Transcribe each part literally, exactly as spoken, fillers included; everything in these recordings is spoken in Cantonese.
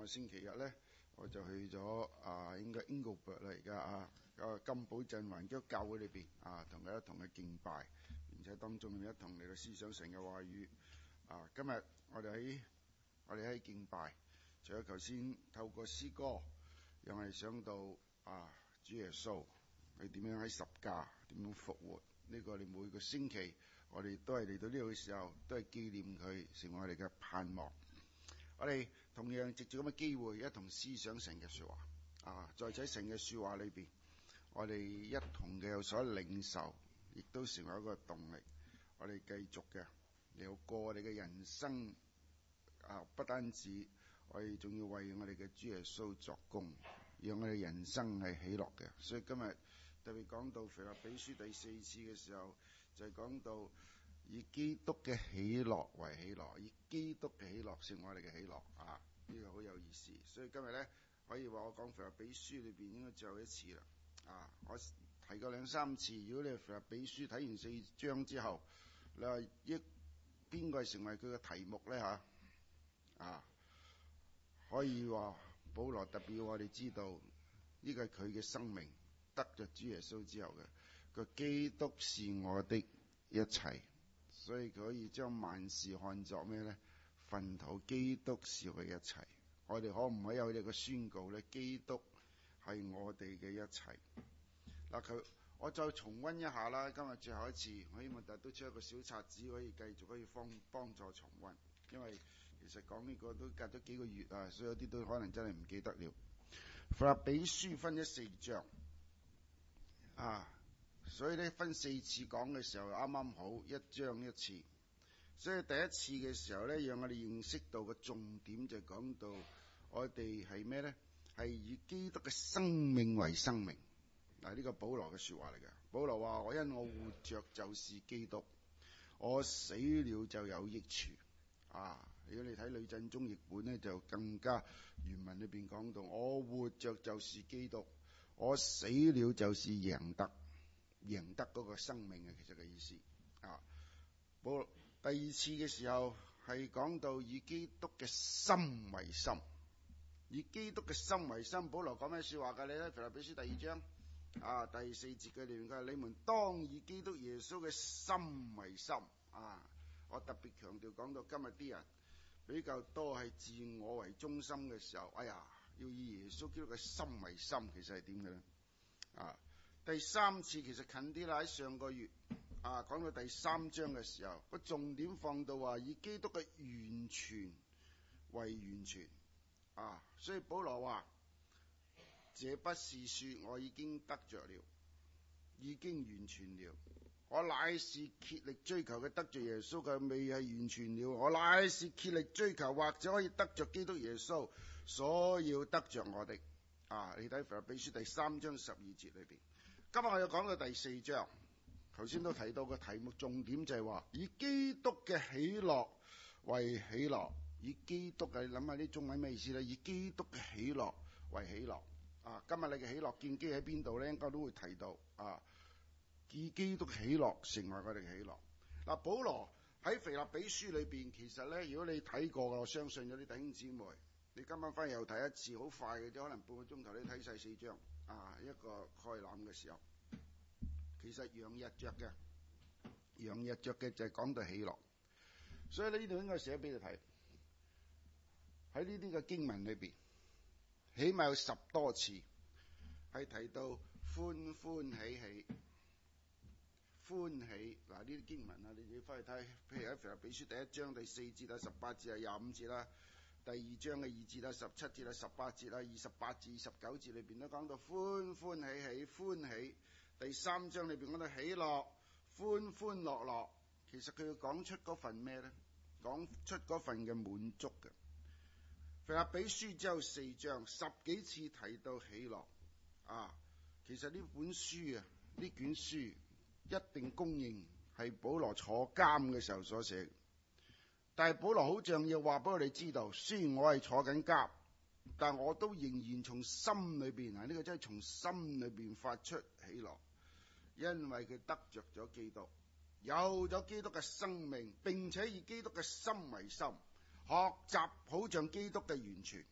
個星期日咧，我就去咗啊，應該 Engelbert 啦，而家啊，個金寶鎮環基督教會裏邊啊，同佢一同去敬拜，並且當中一同嚟到思想神嘅話語。啊，今日我哋喺我哋喺敬拜，除咗頭先透過詩歌，讓我哋想到啊主耶穌佢點樣喺十架點樣復活。呢、這個你每個星期我哋都係嚟到呢度嘅時候，都係紀念佢，成為我哋嘅盼望。我哋同樣藉住咁嘅機會，一同思想神嘅說話啊，在這神嘅說話裏邊，我哋一同嘅有所領受，亦都成為一個動力。我哋繼續嘅嚟過我哋嘅人生啊，不單止我哋仲要為我哋嘅主耶穌作工，讓我哋人生係喜樂嘅。所以今日特別講到腓立比書第四次嘅時候，就係講到以基督嘅喜樂為喜樂，以基督嘅喜樂成我哋嘅喜樂啊！呢、這個好有意思。所以今日咧，可以話我講腓立比書裏邊應該最後一次啦。啊，我提過兩三次。如果你係腓立比書睇完四章之後，你話一邊個係成為佢嘅題目咧吓？啊，可以話保羅特別要我哋知道呢個係佢嘅生命。得咗主耶穌之後嘅個基督是我的一切，所以佢可以將萬事看作咩呢？糞土。基督是佢一切。我哋可唔可以有呢個宣告呢？基督係我哋嘅一切。嗱，佢我再重溫一下啦。今日最後一次，我希望大家都出一個小冊子，可以繼續可以幫幫助重溫。因為其實講呢個都隔咗幾個月啊，所以有啲都可能真係唔記得了。腓立比書分咗四章。啊，所以咧分四次講嘅時候啱啱好一章一次，所以第一次嘅時候咧，讓我哋認識到個重點就講到我哋係咩咧？係以基督嘅生命為生命。嗱、啊，呢個保羅嘅說話嚟嘅。保羅話：我因我活着就是基督，我死了就有益處。啊，如果你睇呂振中譯本咧，就更加原文裏邊講到：我活着就是基督。我死了就是贏得，贏得嗰個生命嘅其實嘅意思啊。保第二次嘅時候係講到以基督嘅心為心，以基督嘅心為心。保羅講咩說話㗎？你睇腓立比書第二章啊第四節嘅裏面嘅，你們當以基督耶穌嘅心為心啊。我特別強調講到今日啲人比較多係自我為中心嘅時候，哎呀，要以耶穌基督嘅心為心，其實係點嘅咧？啊，第三次其實近啲啦，喺上個月啊講到第三章嘅時候，個重點放到話以基督嘅完全為完全啊，所以保羅話：這不是說我已經得着了，已經完全了。我乃是竭力追求嘅得着耶穌嘅，未係完全了。我乃是竭力追求，或者可以得着基督耶穌所要得着我的。啊，你睇腓立比書第三章十二節裏邊。今日我要講到第四章，頭先都提到個題目，重點就係話以基督嘅喜樂為喜樂。以基督嘅，你諗下啲中文咩意思咧？以基督嘅喜樂為喜樂。啊，今日你嘅喜樂建基喺邊度咧？應該都會提到啊。以基督喜樂成為我哋嘅喜樂。嗱，保羅喺腓立比書裏邊，其實咧，如果你睇過嘅，我相信有啲弟兄姊妹，你今晚翻去又睇一次，好快嘅啫，可能半個鐘頭你睇晒四章啊，一個概覽嘅時候，其實洋溢着嘅，洋溢着嘅就係講到喜樂。所以呢度應該寫俾你睇，喺呢啲嘅經文裏邊，起碼有十多次係提到歡歡喜喜。歡喜。嗱，呢啲經文啊，你要翻去睇，譬如喺腓立比書第一章第四節啊、十八節啊、廿五節啦，第二章嘅二節啊、十七節啊、十八節啊、二十八至二十九節裏邊都講到歡歡喜喜歡喜。第三章裏邊講到喜樂歡歡樂樂。其實佢要講出嗰份咩咧？講出嗰份嘅滿足嘅。腓立比書只有四章，十幾次提到喜樂啊。其實呢本書啊，呢卷書一定公認係保羅坐監嘅時候所寫，但係保羅好像要話俾我哋知道，雖然我係坐緊監，但我都仍然從心裏邊啊，呢個真係從心裏邊發出喜樂，因為佢得着咗基督，有咗基督嘅生命，並且以基督嘅心為心，學習好像基督嘅完全，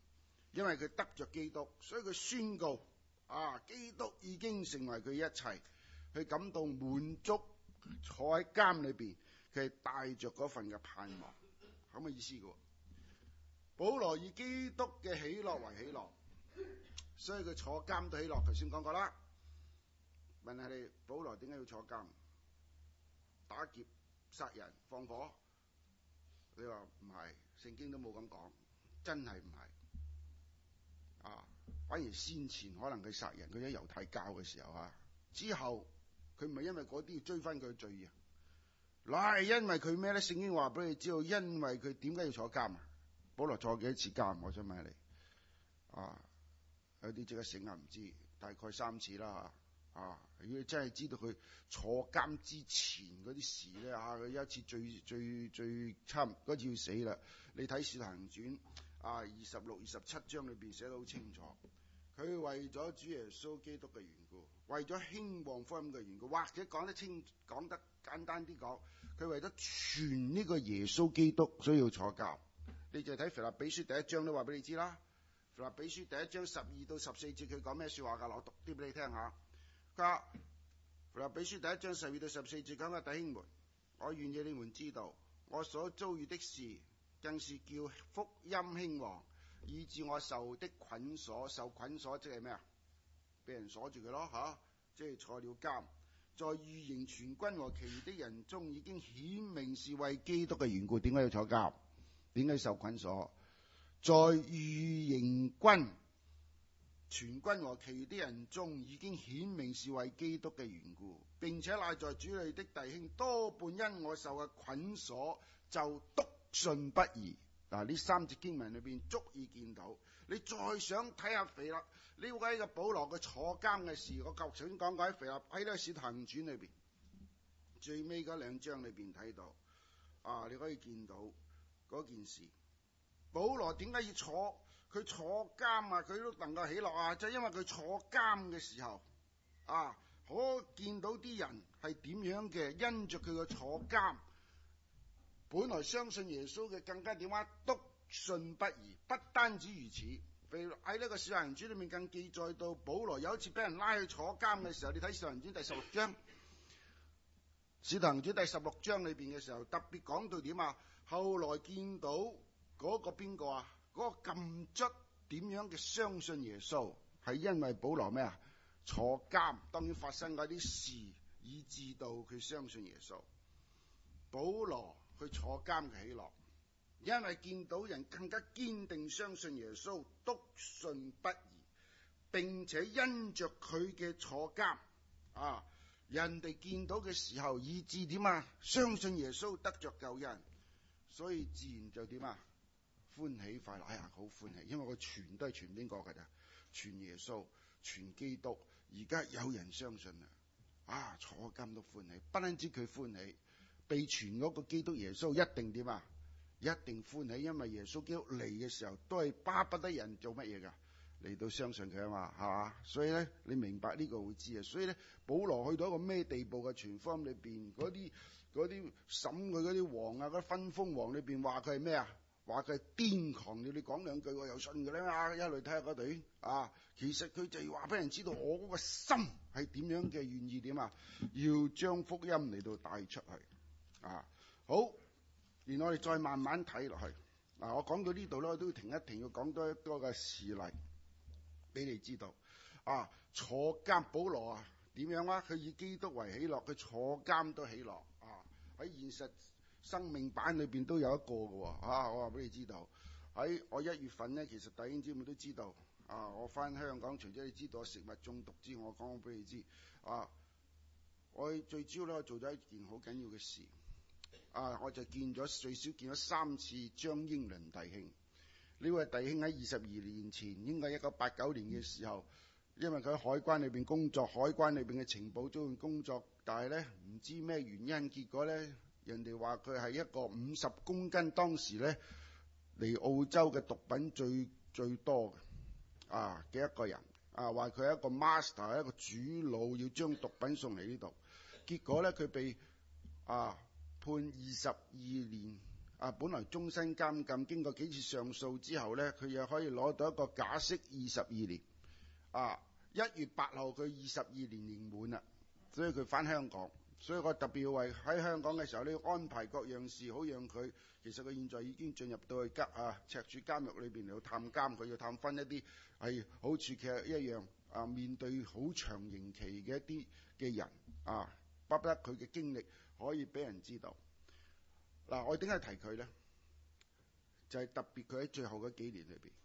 因為佢得着基督，所以佢宣告啊，基督已經成為佢一切，佢感到滿足，坐喺監裏邊，佢係帶着嗰份嘅盼望，咁嘅意思嘅。保羅以基督嘅喜樂為喜樂，所以佢坐監都喜樂。頭先講過啦，問下你，保羅點解要坐監？打劫、殺人、放火？你話唔係，聖經都冇咁講，真係唔係啊。反而先前可能佢殺人，佢喺猶太教嘅時候啊，之後佢唔係因為嗰啲要追翻佢罪啊，嗱係因為佢咩咧？聖經話俾你知道，因為佢點解要坐監啊？保羅坐幾多次監？我想問你啊，有啲即刻醒啊，唔知大概三次啦吓啊！如果你真係知道佢坐監之前嗰啲事咧吓，佢、啊、有一次最最最差嗰次要死啦。你睇《使徒行傳》啊，二十六、二十七章裏邊寫得好清楚，佢為咗主耶穌基督嘅緣故，為咗興旺福音嘅緣故，或者講得清講得簡單啲講，佢為咗傳呢個耶穌基督，所以要坐監。你就睇腓立比書第一章都話俾你知啦。腓立比書第一章十二到十四節佢講咩說話噶？我讀啲俾你聽下。佢話腓立比書第一章十二到十四節講嘅，弟兄們，我願意你們知道，我所遭遇的事，更是叫福音興旺，以致我受的捆鎖，受捆鎖即係咩啊？俾人鎖住佢咯吓，即係坐了監，在御營全軍和其餘的人中，已經顯明是為基督嘅緣故。點解要坐監？點解受捆鎖？在御營軍全軍和其餘啲人中，已經顯明是為基督嘅緣故，並且乃在主裏的弟兄多半因我受嘅捆鎖，就篤信不疑。嗱，呢三節經文裏邊足以見到。你再想睇下腓立呢位嘅保羅嘅坐監嘅事，我頭先講過喺腓立喺呢個使徒行傳裏邊最尾嗰兩章裏邊睇到啊，你可以見到嗰件事。保羅點解要坐？佢坐監啊，佢都能夠喜樂啊，就係因為佢坐監嘅時候啊，可見到啲人係點樣嘅，因着佢嘅坐監，本來相信耶穌嘅更加點啊，篤信不疑。不單止如此，喺呢個使徒行傳裏面更記載到，保羅有一次俾人拉去坐監嘅時候，你睇使徒行傳第十六章，使徒行傳第十六章裏邊嘅時候，特別講到點啊，後來見到嗰個邊個啊？嗰個禁卒點樣嘅相信耶穌，係因為保羅咩啊？坐監，當然發生嗰啲事，以致到佢相信耶穌。保羅去坐監嘅喜樂，因為見到人更加堅定相信耶穌，篤信不疑，並且因着佢嘅坐監啊，人哋見到嘅時候，以致點啊？相信耶穌得着救恩，所以自然就點啊？歡喜快樂，哎呀，好歡喜，因為我傳都係傳邊個噶咋？傳耶穌，傳基督。而家有人相信啦，啊，坐監都歡喜，不單止佢歡喜，被傳嗰個基督耶穌一定點啊？一定歡喜，因為耶穌基督嚟嘅時候都係巴不得人做乜嘢噶？嚟到相信佢啊嘛，係嘛？所以咧，你明白呢個會知啊。所以咧，保羅去到一個咩地步嘅傳福音裏邊，嗰啲嗰啲審佢嗰啲王啊，嗰啲分封王裏邊話佢係咩啊？話佢係癲狂，你哋講兩句我又信嘅咧啊！一路睇下嗰隊啊，其實佢就話俾人知道我嗰個心係點樣嘅，願意點啊？要將福音嚟到帶出去啊！好，然後我哋再慢慢睇落去。嗱、啊，我講到呢度咧，我都要停一停，要講多一多嘅事例俾你知道。啊，坐監保羅啊，點樣啊？佢以基督為喜樂，佢坐監都喜樂啊！喺現實生命版裏邊都有一個嘅、哦，啊！我話俾你知道，喺我一月份咧，其實弟兄姊妹都知道，啊！我翻香港，除咗你知道食物中毒之外，我講俾你知，啊！我最主要咧，我做咗一件好緊要嘅事，啊！我就見咗最少見咗三次張英倫弟兄。呢位弟兄喺二十二年前，應該一九八九年嘅時候，因為佢喺海關裏邊工作，海關裏邊嘅情報組工作，但係咧唔知咩原因，結果咧。人哋話佢係一個五十公斤，當時咧嚟澳洲嘅毒品最最多嘅啊嘅一個人啊，話佢係一個 master， 一個主腦，要將毒品送嚟呢度。結果咧佢被啊判二十二年啊，本來終身監禁，經過幾次上訴之後呢，佢又可以攞到一個假釋二十二年。啊，一月八號佢二十二年年滿啦，所以佢返香港。所以我特別為喺香港嘅時候呢，安排各樣事，好讓佢其實佢現在已經進入到去吉啊赤柱監獄裏邊嚟到探監，佢要探分一啲係好似劇一樣啊，面對好長刑期嘅一啲嘅人啊，巴不得佢嘅經歷可以俾人知道。嗱、啊，我點解提佢呢？就係、是、特別佢喺最後嗰幾年裏邊，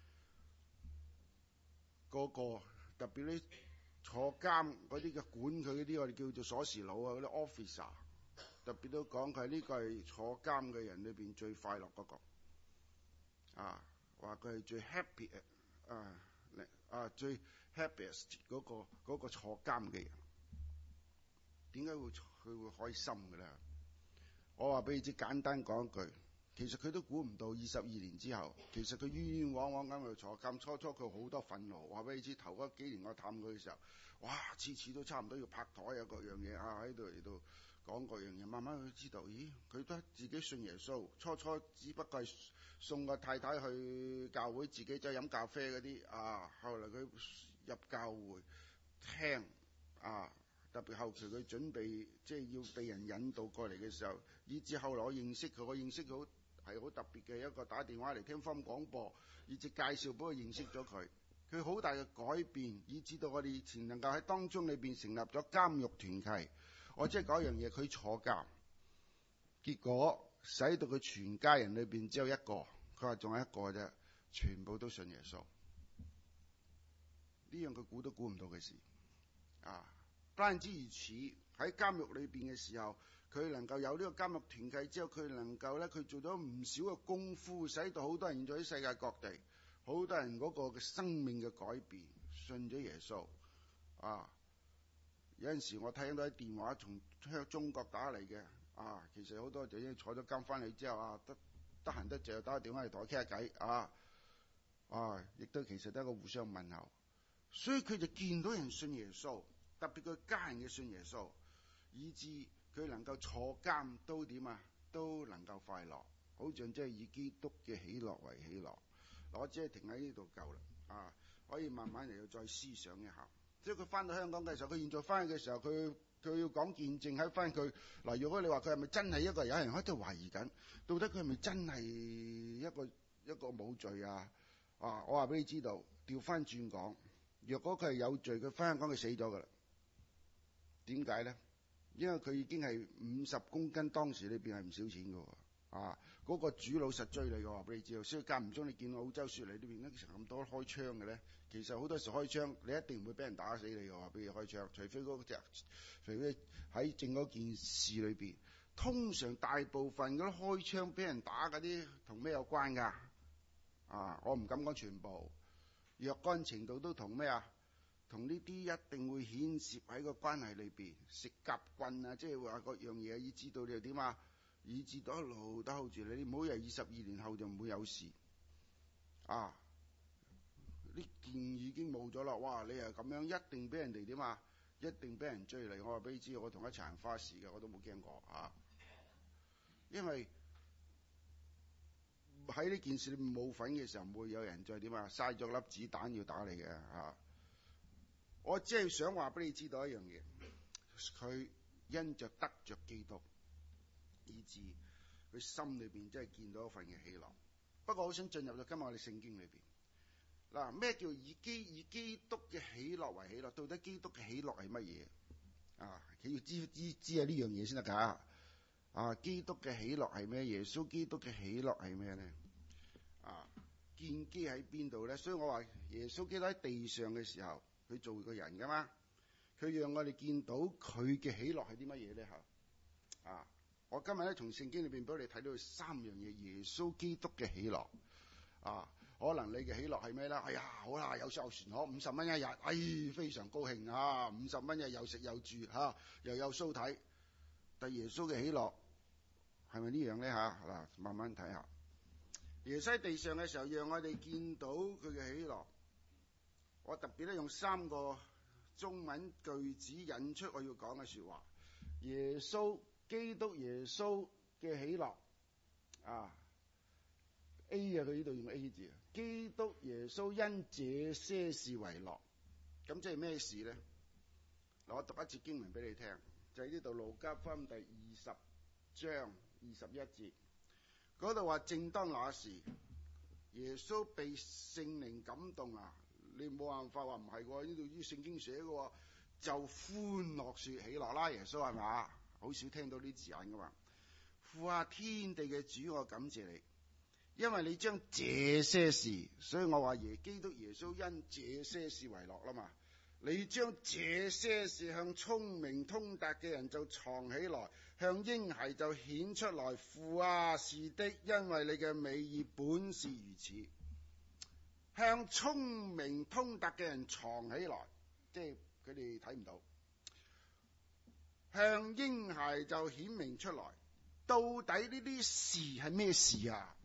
嗰、那個特別呢。坐監嗰啲嘅管佢嗰啲我哋叫做鎖匙佬啊，嗰啲 officer 特別都講佢呢個係坐監嘅人裏邊最快樂嗰個啊，話佢係最 happy 啊啊最 happiest 嗰個嗰個坐監嘅人。點解會佢會開心嘅咧？我話俾你知，簡單講一句，其實佢都估唔到二十二年之後，其實佢冤冤枉枉咁去坐監。初初佢好多憤怒，話俾你知，頭嗰幾年我探佢嘅時候，哇，次次都差唔多要拍台啊，各樣嘢啊喺度嚟到講各樣嘢。慢慢佢知道，咦，佢都自己信耶穌。初初只不過係送個太太去教會，自己走去飲咖啡嗰啲啊。後來佢入教會聽啊，特別後期佢準備即係要被人引導過嚟嘅時候，以至後來我認識佢，我認識佢係好特別嘅一個打電話嚟聽福音廣播，以至介紹俾我認識咗佢。佢好大嘅改變，以至到我哋以前能夠喺當中裏邊成立咗監獄團契。我即係講一樣嘢，佢坐監，結果使到佢全家人裏邊只有一個，佢話仲有一個啫，全部都信耶穌。呢樣佢估都估唔到嘅事啊！不單止如此，喺監獄裏邊嘅時候，佢能夠有呢個監獄團契之後，佢能夠咧，佢做咗唔少嘅功夫，使到好多人現在喺世界各地，好多人嗰個嘅生命嘅改變，信咗耶穌啊！有陣時我聽到啲電話從向中國打嚟嘅啊，其實好多就已經坐咗監翻去之後啊，得得閒得就打個電話嚟同我傾下偈啊啊，亦都其實都係一個互相問候，所以佢就見到人信耶穌，特別佢家人嘅信耶穌，以致佢能夠坐監都點啊，都能夠快樂，好像即係以基督嘅喜樂為喜樂。我只係停喺呢度夠啦啊，可以慢慢嚟到再思想一下。即係佢翻到香港嘅時候，佢現在翻去嘅時候，佢佢要講見證喺翻佢嗱。如果你話佢係咪真係一個有人喺度懷疑緊，到底佢係咪真係一個一個冇罪啊？啊，我話俾你知道，調翻轉講，若果佢係有罪，佢翻香港佢死咗噶啦。點解咧？因為佢已經係五十公斤，當時裏邊係唔少錢噶喎。啊！嗰、那個主腦實追你嘅話，俾你知道，所以間唔中你見澳洲雪梨呢邊咧成咁多開槍嘅咧，其實好多時開槍你一定唔會俾人打死你嘅話，俾你開槍，除非嗰隻，除非喺正嗰件事裏邊，通常大部分嗰啲開槍俾人打嗰啲同咩有關㗎？啊！我唔敢講全部，若干程度都同咩啊？同呢啲一定會牽涉喺個關係裏邊，食夾棍啊，即係話各樣嘢，以知道你又點啊？以至到一路都 hold 住你，你唔好以為二十二年後就唔會有事啊！呢件已經冇咗啦，哇！你又咁樣，一定俾人哋點啊？一定俾人追嚟。我話俾你知，我同一齊人花事嘅，我都冇驚過啊！因為喺呢件事你冇份嘅時候，唔會有人再點啊？嘥咗粒子彈要打你嘅啊！我只係想話俾你知道一樣嘢，佢因着得着基督，以致佢心裏邊真係見到一份嘅喜樂。不過好想進入到今日我哋聖經裏邊嗱，咩叫以基以基督嘅喜樂為喜樂？到底基督嘅喜樂係乜嘢啊？佢要知知知啊呢樣嘢先得噶啊！基督嘅喜樂係咩？耶穌基督嘅喜樂係咩咧？啊，建基喺邊度咧？所以我話耶穌基督喺地上嘅時候，佢做個人噶嘛，佢讓我哋見到佢嘅喜樂係啲乜嘢咧？吓啊！我今日咧從聖經裏邊俾你睇到三樣嘢，耶穌基督嘅喜樂啊！可能你嘅喜樂係咩咧？哎呀，好啦，有艘船河五十蚊一日，哎，非常高興啊！五十蚊一日又食又住吓、啊，又有蘇睇。但耶穌嘅喜樂係咪呢樣咧？吓嗱、啊，慢慢睇下。耶穌喺地上嘅時候，讓我哋見到佢嘅喜樂。我特別咧用三個中文句子引出我要講嘅說話。耶穌基督耶穌嘅喜樂啊 A 啊，佢呢度用 A 字，基督耶穌因這些事為樂。咁即係咩事咧？嗱，我讀一節經文俾你聽，就係呢度路加福音第二十章二十一節，嗰度話正當那時，耶穌被聖靈感動啊！你冇辦法話唔係喎，呢度於聖經寫嘅，就歡樂說喜樂啦。耶穌係嘛？好少聽到呢字眼噶嘛。父啊，天地嘅主，我感謝你，因為你將這些事，所以我話耶基督耶穌因這些事為樂啦嘛。你將這些事向聰明通達嘅人就藏起來，向嬰孩就顯出來。父啊，是的，因為你嘅美意本是如此。向聰明通達嘅人藏起來，即係佢哋睇唔到。向嬰孩就顯明出來，到底呢啲事係咩事啊？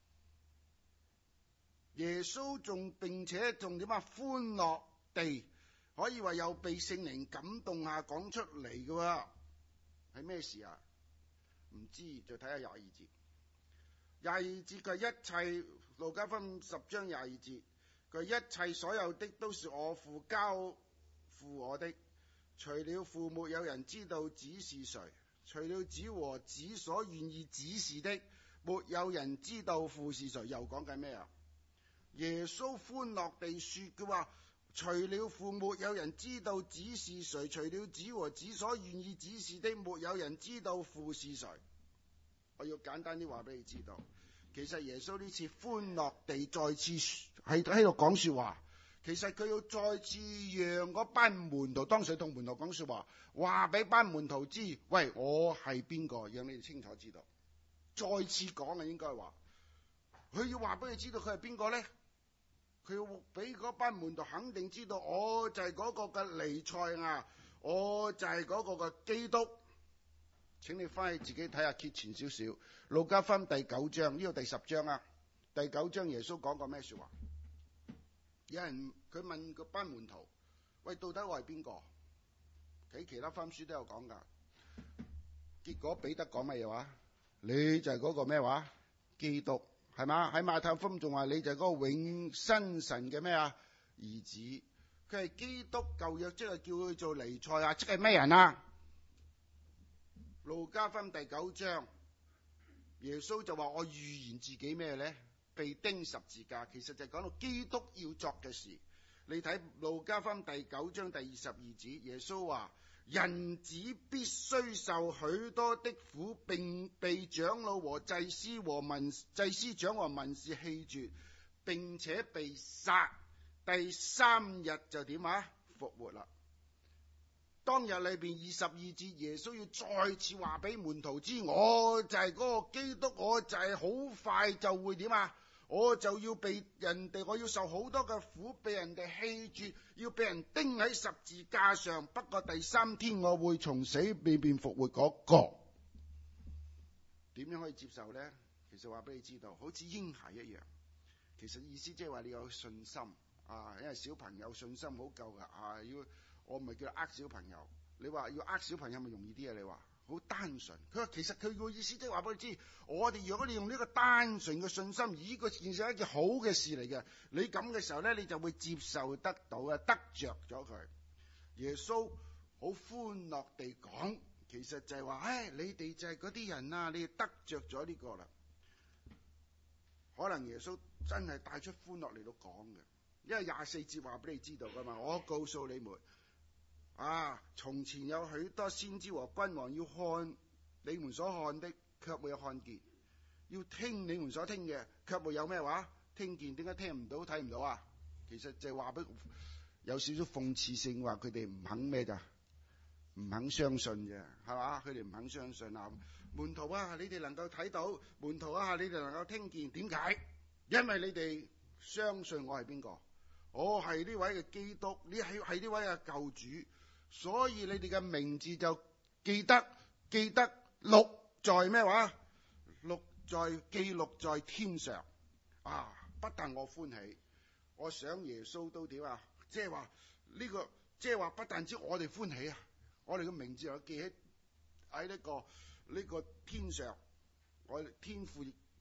耶穌仲並且仲點啊？歡樂地可以話又被聖靈感動下講出嚟嘅喎，係咩事啊？唔知，就睇下廿二節。廿二節佢一切，路加福音十章廿二節，佢一切所有的都是我父交付我的，除了父沒有人知道子是誰，除了子和子所願意指示的，沒有人知道父是誰。又講緊咩啊？耶穌歡樂地說嘅話，除了父沒有人知道子是誰，除了子和子所願意指示的，沒有人知道父是誰。我要簡單啲話俾你知道，其實耶穌呢次歡樂地再次喺喺度講說話，其實佢要再次讓嗰班門徒，當時同門徒講說話，話俾班門徒知，喂，我係邊個，讓你哋清楚知道。再次講啊，應該話，佢要話俾你知道佢係邊個咧？佢要俾嗰班門徒肯定知道，我就係嗰個嘅彌賽亞，我就係嗰個嘅基督。請你翻去自己睇下揭前少少，路加福音第九章，呢個第十章啊，第九章耶穌講過咩說話？有人佢問嗰班門徒，喂，到底我係邊個？喺其他福音書都有講噶。結果彼得講乜嘢話？你就係嗰個咩話？基督，係嘛？喺馬太福音仲話你就係嗰個永生神嘅咩啊兒子。佢係基督，舊約即係叫佢做彌賽亞，即係咩人啊？路加福音第九章，耶穌就話我預言自己咩咧？被釘十字架，其實就係講到基督要作嘅事。你睇路加福音第九章第二十二節，耶穌話人子必須受許多的苦，並被長老和祭司和文祭司長和文士棄絕，並且被殺，第三日就點啊？復活啦。當日裏邊二十二節，耶穌要再次話俾門徒知，我就係嗰個基督，我就係好快就會點啊？我就要被人哋，我要受好多嘅苦，被人哋棄絕，要被人釘喺十字架上。不過第三天我會從死裏邊復活嗰個，點樣可以接受呢？其實話俾你知道，好似嬰孩一樣。其實意思即係話你有信心啊，因為小朋友信心好夠噶啊，要。我唔係叫呃小朋友，你話要呃小朋友咪容易啲啊？你話好單純，佢話其實佢個意思即係話俾你知，我哋如果你用呢個單純嘅信心，而呢個件事係一件好嘅事嚟嘅，你咁嘅時候咧，你就會接受得到啊，得着咗佢。耶穌好歡樂地講，其實就係話，唉，你哋就係嗰啲人啊，你哋得着咗呢個啦。可能耶穌真係帶出歡樂嚟到講嘅，因為廿四節話俾你知道噶嘛，我告訴你們。啊！從前有許多先知和君王要看你們所看的，卻沒有看見；要聽你們所聽嘅，卻沒有咩話聽見。點解聽唔到、睇唔到啊？其實就係話俾有少少諷刺性，話佢哋唔肯咩咋，唔肯相信啫，係嘛？佢哋唔肯相信啊！門徒啊，你哋能夠睇到；門徒啊，你哋能夠聽見。點解？因為你哋相信我係邊個？我係呢位嘅基督，你係係呢位嘅救主。所以你哋嘅名字就記得記得錄在咩話？錄在記錄在天上啊！不但我歡喜，我想耶穌都點啊？即係話呢個，即係話不但止我哋歡喜啊，我哋嘅名字又記喺喺呢個呢個天上，我哋天父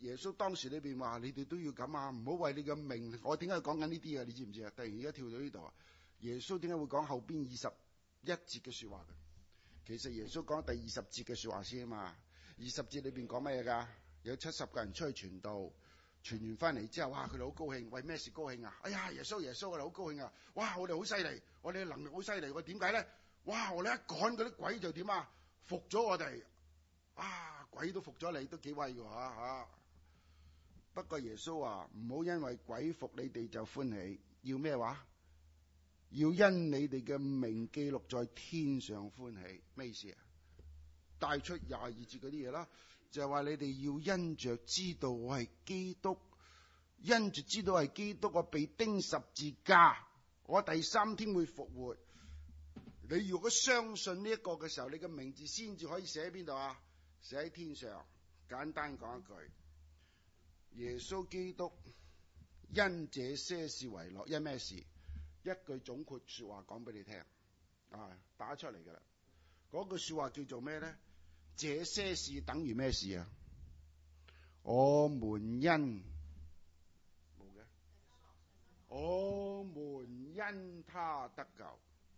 耶穌當時裏邊話：你哋都要咁啊，唔好為你嘅名。我點解講緊呢啲啊？你知唔知啊？突然而家跳到呢度啊！耶穌點解會講後邊二十一節嘅說話嘅？其實耶穌講第二十節嘅說話先啊嘛。二十節裏邊講乜嘢噶？有七十個人出去傳道，傳完翻嚟之後，哇！佢哋好高興，為咩事高興啊？哎呀，耶穌耶穌，我哋好高興啊！哇！我哋好犀利，我哋嘅能力好犀利。我點解咧？哇！我哋一趕嗰啲鬼就點啊？服咗我哋。啊！鬼都服咗你，都幾威㗎吓吓。不過耶穌話唔好因為鬼服你哋就歡喜，要咩話？要因你哋嘅名記錄在天上歡喜。咩意思啊？帶出廿二節嗰啲嘢啦，就係話你哋要因着知道我係基督，因住知道係基督，我被釘十字架，我第三天會復活。你如果相信呢一個嘅時候，你嘅名字先至可以寫喺邊度啊？寫喺天上。簡單講一句，耶穌基督因這些事為樂。因咩事？一句總括說話講俾你聽啊，打出嚟噶啦。嗰句說話叫做咩咧？這些事等於咩事啊？我們因冇嘅，我們因他得救。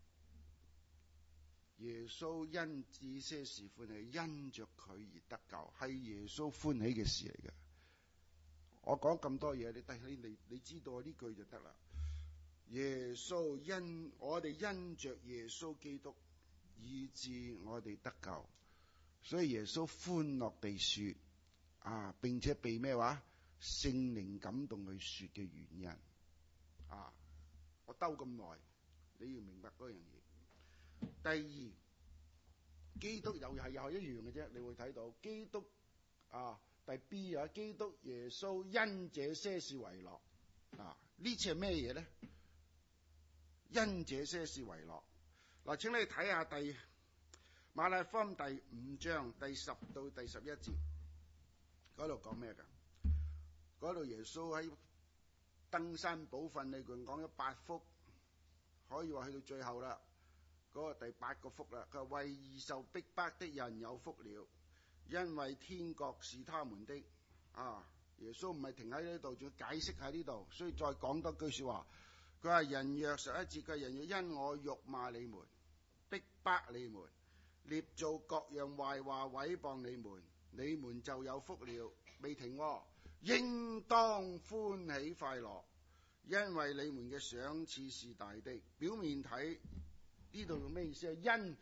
耶穌因這些事歡喜，因着佢而得救，係耶穌歡喜嘅事嚟嘅。我講咁多嘢，你你你知道呢句就得啦。耶穌因我哋因着耶穌基督，以致我哋得救，所以耶穌歡樂地說啊，並且被咩話聖靈感動去說嘅原因啊。我兜咁耐，你要明白嗰樣嘢。第二，基督又係又係一樣嘅啫，你會睇到基督啊，第 B 啊，基督耶穌因這些事為樂啊，呢次係咩嘢咧？因這些事為樂。嗱，請你睇下第馬太福音第五章第十到第十一節，嗰度講咩噶？嗰度耶穌喺登山寶訓裏邊講咗八福，可以話去到最後啦。嗰個第八個福啦，佢話為義受逼迫的人有福了，因為天國是他們的。啊，耶穌唔係停喺呢度，仲要解釋喺呢度，所以再講多句說話。佢話人若十一節，佢人若因我辱罵你們、逼迫你們、捏造各樣壞話毀謗你們，你們就有福了。未停喎，應當歡喜快樂，因為你們嘅賞賜是大的。表面睇。呢度用咩意思啊？因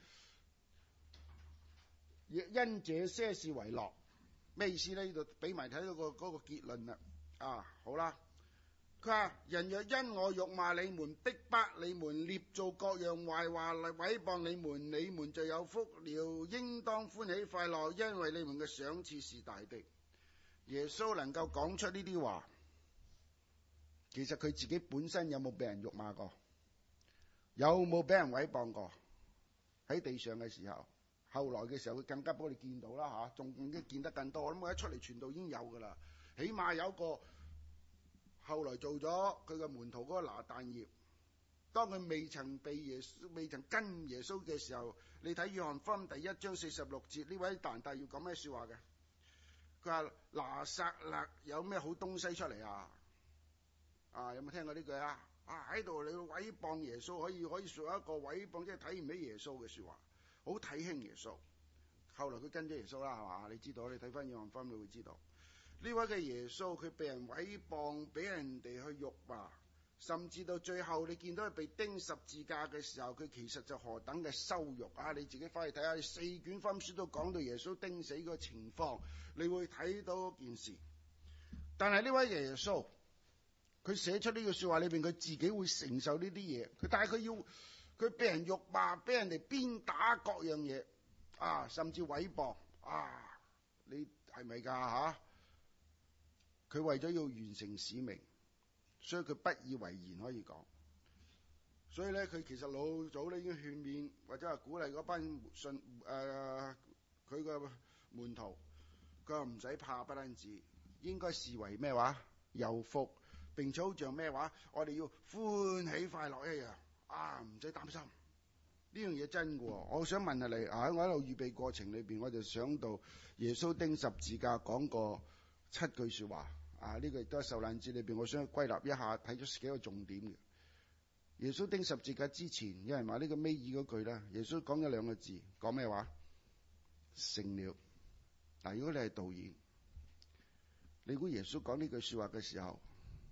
因這些事為樂，咩意思咧？呢度俾埋睇到個嗰個結論啦。啊，好啦，佢話人若因我辱罵你們、逼迫你們、捏造各樣壞話嚟毀謗你們，你們就有福了，應當歡喜快樂，因為你們嘅賞賜是大的。耶穌能夠講出呢啲話，其實佢自己本身有冇俾人辱罵過？有冇俾人毀謗過？喺地上嘅時候，後來嘅時候佢更加俾我哋見到啦吓，仲已經見得更多。咁我一出嚟傳道已經有噶啦，起碼有個後來做咗佢嘅門徒嗰個拿但業，當佢未曾被耶穌、未曾跟耶穌嘅時候，你睇約翰福音第一章四十六節，呢位拿但業講咩說話嘅？佢話拿撒勒有咩好東西出嚟啊？啊，有冇聽過呢句啊？啊喺度你毀謗耶穌，可以可以說一個毀謗，即係睇唔起耶穌嘅說話，好睇輕耶穌。後來佢跟咗耶穌啦，係嘛？你知道，你睇翻約翰福音你會知道呢位嘅耶穌，佢被人毀謗，俾人哋去辱罵，甚至到最後你見到佢被釘十字架嘅時候，佢其實就何等嘅羞辱啊！你自己翻去睇下，四卷福音書都講到耶穌釘死個情況，你會睇到件事。但係呢位耶穌，佢寫出呢句說話裏邊，佢自己會承受呢啲嘢。佢但係佢要佢俾人辱罵，俾人哋鞭打各樣嘢啊，甚至毀謗啊！你係咪噶吓？佢為咗要完成使命，所以佢不以為然可以講。所以咧，佢其實老早咧已經勸勉或者係鼓勵嗰班信誒佢嘅門徒，佢話唔使怕，不單止應該視為咩話有福。並且好像咩話，我哋要歡喜快樂一樣啊，唔使擔心呢樣嘢真嘅。我想問下你，喺我喺度預備過程裏邊，我就想到耶穌釘十字架講過七句說話啊！呢、這個亦都係受難節裏邊，我想歸納一下，睇咗幾個重點嘅。耶穌釘十字架之前，有人話呢個尾二嗰句啦，耶穌講咗兩個字，講咩話？成了。嗱，如果你係導演，你估耶穌講呢句說話嘅時候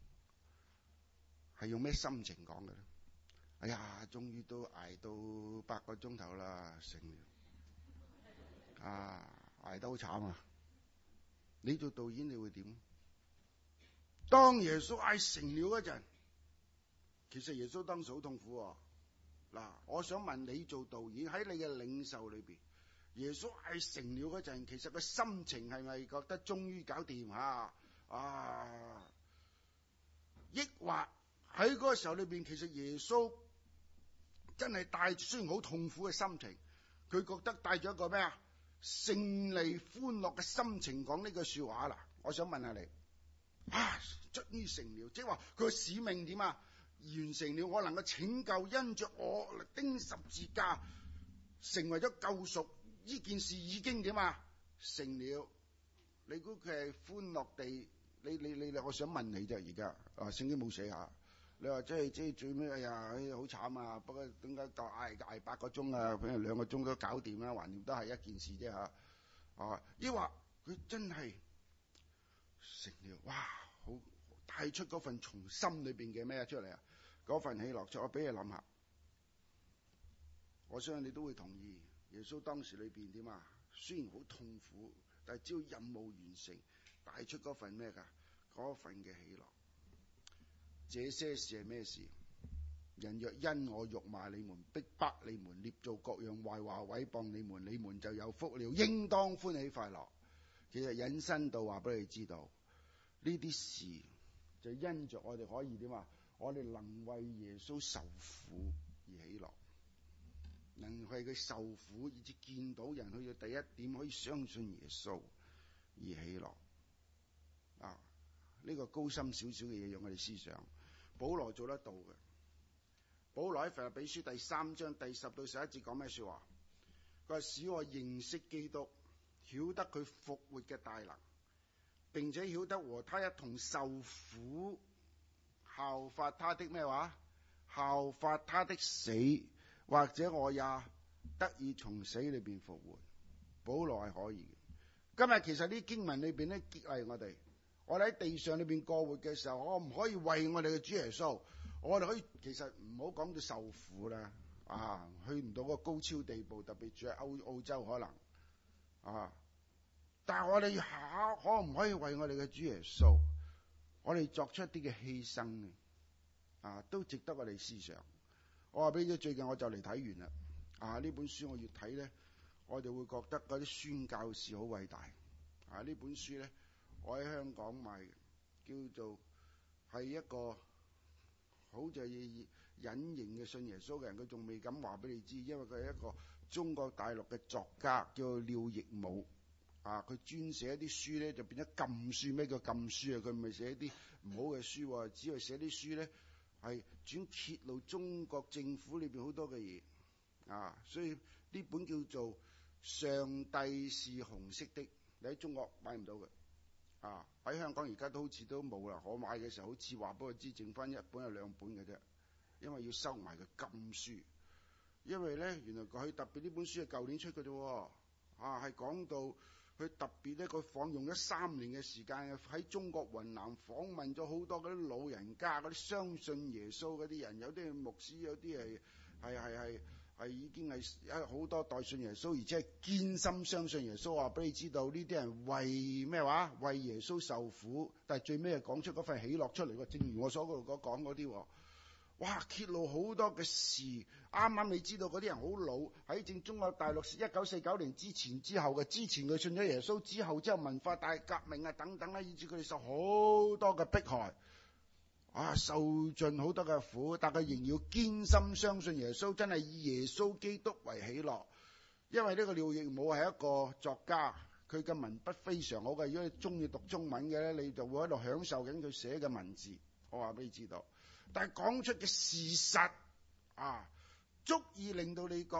係用咩心情講嘅咧？哎呀，終於都挨到八個鐘頭啦，成了啊，挨得好慘啊！你做導演你會點？當耶穌嗌成了嗰陣，其實耶穌當時好痛苦喎。嗱，我想問你做導演喺你嘅領袖裏邊，耶穌嗌成了嗰陣，其實個心情係咪覺得終於搞掂吓啊？抑或喺嗰個時候裏邊，其實耶穌真係帶雖然好痛苦嘅心情，佢覺得帶咗一個咩啊？勝利歡樂嘅心情講呢句說話啦。我想問下你，啊，終於成了，即係話佢個使命點啊？完成了，我能夠拯救，因着我釘十字架成為咗救贖，呢件事已經點啊？成了。你估佢係歡樂地？你你你，我想問你啫，而家啊，聖經冇寫下。你話即係即係最尾，哎呀，好慘啊！不過點解就挨挨八個鐘啊？譬如兩個鐘都搞掂啦，橫掂都係一件事啫吓。啊，抑或佢真係成了，哇！好帶出嗰份從心裏邊嘅咩出嚟啊？嗰份喜樂出，我俾你諗下。我相信你都會同意，耶穌當時裏邊點啊？雖然好痛苦，但係只要任務完成，帶出嗰份咩噶？嗰份嘅喜樂。這些事係咩事？人若因我辱罵你們、逼迫你們、捏造各樣壞話毀謗你們，你們就有福了，應當歡喜快樂。其實引申到話俾你知道，呢啲事就因着我哋可以點啊？我哋能為耶穌受苦而喜樂，能為佢受苦，以至見到人去到第一點可以相信耶穌而喜樂。啊，呢個高深少少嘅嘢，讓我哋思想。保羅做得到嘅。保羅喺腓立比書第三章第十到十一節講咩說話？佢話使我認識基督，曉得佢復活嘅大能，並且曉得和他一同受苦，效法他的咩話？效法他的死，或者我也得以從死裏邊復活。保羅係可以嘅。今日其實呢經文裏邊咧激勵我哋。我哋喺地上裏邊過活嘅時候，我唔可以為我哋嘅主耶穌，我哋可以其實唔好講到受苦啦，啊，去唔到個高超地步，特別住喺歐澳洲可能，啊，但係我哋下可唔可以為我哋嘅主耶穌，我哋作出一啲嘅犧牲啊，都值得我哋思想。我話俾你，最近我就嚟睇完啦，啊，呢本書我越睇咧，我就會覺得嗰啲宣教士好偉大，啊，呢本書咧。我喺香港買嘅，叫做係一個好似隱形嘅信耶穌嘅人，佢仲未敢話俾你知，因為佢係一個中國大陸嘅作家，叫做廖亦武啊。佢專寫一啲書咧，就變咗禁書。咩叫禁書啊？佢唔係寫一啲唔好嘅書，只係寫啲書咧係專揭露中國政府裏邊好多嘅嘢啊。所以呢本叫做《上帝是紅色的》，你喺中國買唔到嘅。啊！喺香港而家都好似都冇啦。我買嘅時候好似話俾我知，剩翻一本有兩本嘅啫，因為要收埋個禁書。因為咧，原來佢特別呢本書係舊年出嘅啫，啊，係講到佢特別咧，佢訪用咗三年嘅時間喺中國雲南訪問咗好多嗰啲老人家，嗰啲相信耶穌嗰啲人，有啲係牧師，有啲係係係係。係已經係好多代信耶穌，而且係堅心相信耶穌。話俾你知道，呢啲人為咩話？為耶穌受苦，但係最尾係講出嗰份喜樂出嚟喎。正如我所講講嗰啲，哇！揭露好多嘅事。啱啱你知道嗰啲人好老，喺正中國大陸一九四九年之前之後嘅，之前佢信咗耶穌之後，之後文化大革命啊等等啦，以至佢哋受好多嘅迫害。啊，受盡好多嘅苦，但佢仍要堅心相信耶穌，真係以耶穌基督為喜樂。因為呢個廖亦武係一個作家，佢嘅文筆非常好嘅。如果你中意讀中文嘅咧，你就會喺度享受緊佢寫嘅文字。我話俾你知道，但係講出嘅事實啊，足以令到你覺得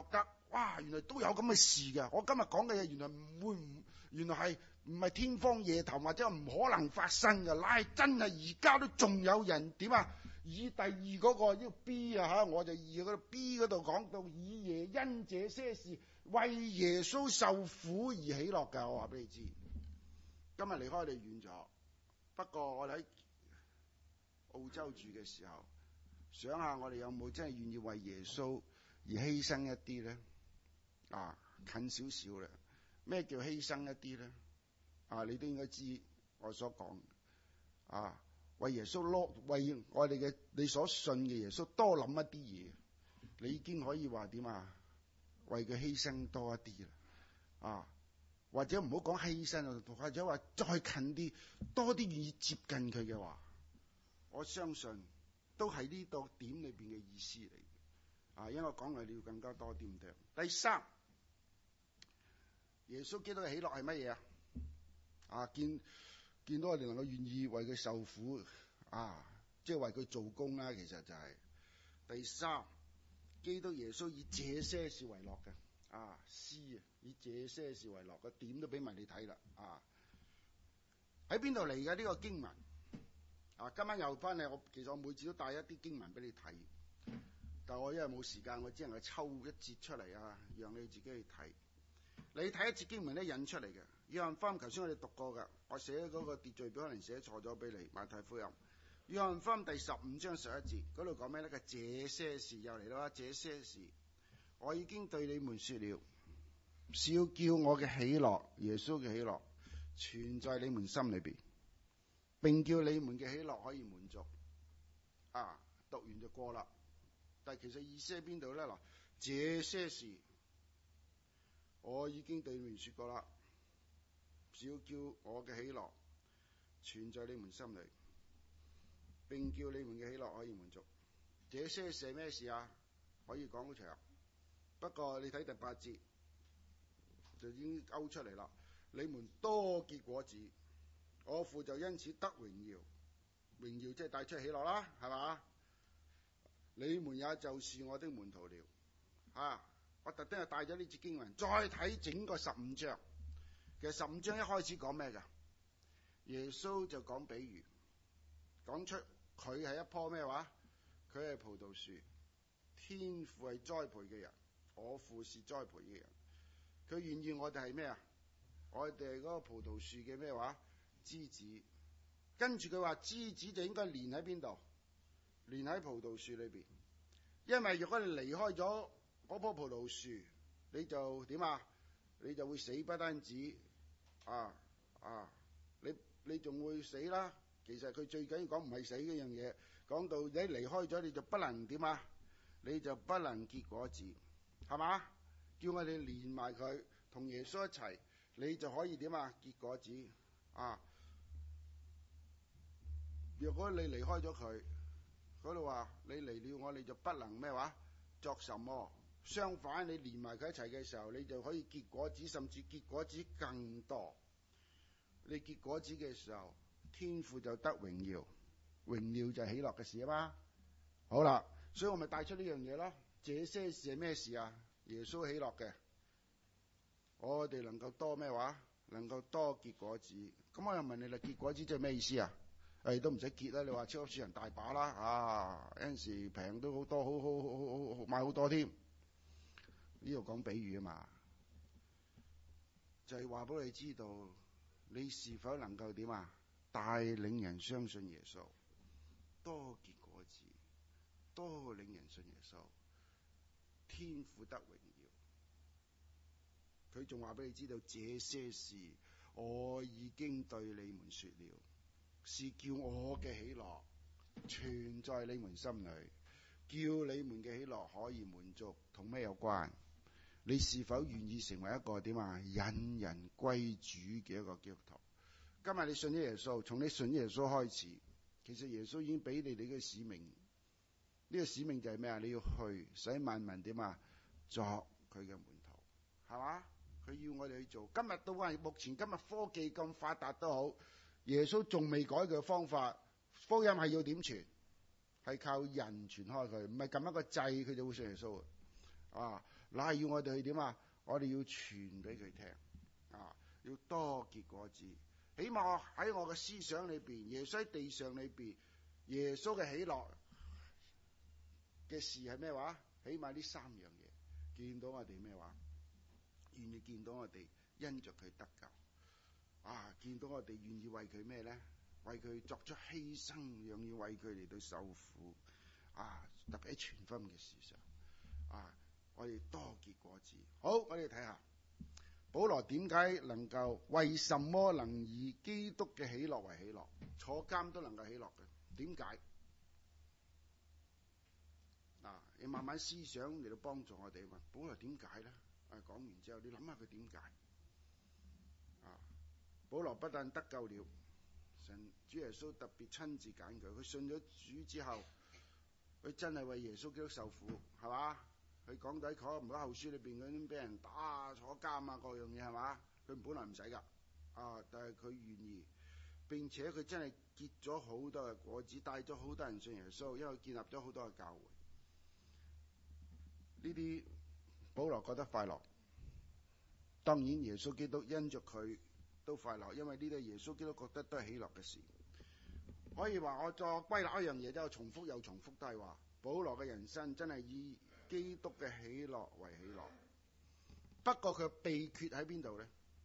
哇，原來都有咁嘅事嘅。我今日講嘅嘢原來唔會唔，原來係唔係天方夜譚或者唔可能發生嘅，乃係真係而家都仲有人點啊？以第二嗰個呢個 B 啊嚇，我就以嗰個 B 嗰度講到以耶因這些事為耶穌受苦而喜樂㗎。我話俾你知，今日離開你遠咗，不過我哋喺澳洲住嘅時候，想下我哋有冇真係願意為耶穌而犧牲一啲咧？啊，近少少啦。咩叫犧牲一啲咧？啊，你都應該知我所講啊。為耶穌多，為我哋嘅你所信嘅耶穌多諗一啲嘢，你已經可以話點啊？為佢犧牲多一啲啦，啊，或者唔好講犧牲啊，或者話再近啲，多啲願意接近佢嘅話，我相信都係呢度點裏邊嘅意思嚟。啊，因為我講嘅你要更加多啲唔得。第三，耶穌基督嘅喜樂係乜嘢啊？啊，見。見到我哋能夠願意為佢受苦啊，即係為佢做工啦，其實就係、是、第三，基督耶穌以這些事為樂嘅啊，詩啊，以這些事為樂嘅，點都俾埋你睇啦啊！喺邊度嚟嘅呢個經文啊？今晚又翻嚟，我其實我每次都帶一啲經文俾你睇，但係我因為冇時間，我只能夠抽一節出嚟啊，讓你自己去睇。你睇一節經文咧引出嚟嘅，約翰福音頭先我哋讀過㗎，我寫嗰個秩序表可能寫錯咗俾你。馬太福音約翰福音第十五章十一節嗰度講咩咧？個這些事又嚟啦，這些事我已經對你們說了，是要叫我嘅喜樂，耶穌嘅喜樂存在你們心裏邊，並叫你們嘅喜樂可以滿足。啊，讀完就過啦，但係其實意思喺邊度咧？嗱，這些事我已經對你們說過啦，是要叫我嘅喜樂存在你們心裏，並叫你們嘅喜樂可以滿足。這些事係咩事啊？可以講好長，不過你睇第八節就已經勾出嚟啦。你們多結果子，我父就因此得榮耀，榮耀即係帶出喜樂啦，係嘛？你們也就是我的門徒了，啊！我特登係帶咗呢節經文，再睇整個十五章。其實十五章一開始講咩噶？耶穌就講比喻，講出佢係一棵咩話？佢係葡萄樹，天父係栽培嘅人，我父是栽培嘅人。佢願意我哋係咩啊？我哋係嗰個葡萄樹嘅咩話？枝子。跟住佢話枝子就應該連喺邊度？連喺葡萄樹裏邊。因為如果你離開咗嗰棵葡萄樹，你就點啊？你就會死，不單止啊啊！你你仲會死啦。其實佢最緊要講唔係死嗰樣嘢，講到你離開咗，你就不能點啊？你就不能結果子，係嘛？叫我哋連埋佢，同耶穌一齊，你就可以點啊？結果子啊！若果你離開咗佢，嗰度話你離了我，你就不能咩話作什麼？相反，你連埋佢一齊嘅時候，你就可以結果子，甚至結果子更多。你結果子嘅時候，天父就得榮耀，榮耀就係喜樂嘅事啊嘛。好啦，所以我咪帶出呢樣嘢咯。這些事係咩事啊？耶穌喜樂嘅，我哋能夠多咩話？能夠多結果子。咁我又問你啦，結果子即係咩意思啊？誒、哎，都唔使結啦，你話超級市場大把啦，啊，有陣時平都好多，好好好好好買好多添。呢度講比喻啊嘛，就係話俾你知道，你是否能夠點啊？帶領人相信耶穌，多結果子，多領人信耶穌，天父得榮耀。佢仲話俾你知道，這些事我已經對你們說了，是叫我嘅喜樂存在你們心裏，叫你們嘅喜樂可以滿足。同咩有關？你是否願意成為一個點啊？引人歸主嘅一個基督徒？今日你信咗耶穌，從你信耶穌開始，其實耶穌已經俾你哋嘅使命。呢個使命就係咩啊？你要去使萬民點啊？作佢嘅門徒，係嘛？佢要我哋去做。今日到話目前今日科技咁發達都好，耶穌仲未改佢嘅方法。福音係要點傳？係靠人傳開佢，唔係撳一個掣佢就會信耶穌啊！ 乃要我哋去點啊？我哋要傳俾佢聽啊，要多結果子。起碼喺我嘅思想裏邊，耶穌喺地上裏邊，耶穌嘅喜樂嘅事係咩話？起碼呢三樣嘢，見到我哋咩話？願意見到我哋因着佢得救啊！見到我哋願意為佢咩咧？為佢作出犧牲，願意為佢嚟到受苦啊！特別喺傳福音嘅事上啊，我哋多結果子。好，我哋睇下。保羅點解能夠，為什麼能以基督嘅喜樂為喜樂？坐監都能夠喜樂嘅，點解？啊，你慢慢思想嚟到幫助我哋嘛。保羅點解咧？啊，講完之後，你諗下佢點解？啊，保羅不但得救了，神主耶穌特別親自揀佢，佢信咗主之後，佢真係為耶穌基督受苦，係嘛？佢講底可唔可後書裏邊嗰啲俾人打坐監啊各樣嘢係嘛？佢本來唔使噶，啊，但係佢願意，並且佢真係結咗好多嘅果子，帶咗好多人信耶穌，因為建立咗好多嘅教會。呢啲保羅覺得快樂，當然耶穌基督因着佢都快樂，因為呢啲耶穌基督覺得都係喜樂嘅事。可以話我再歸納一樣嘢，就重複又重複，都係話保羅嘅人生真係以基督嘅喜樂為喜樂。不過佢秘訣喺邊度咧？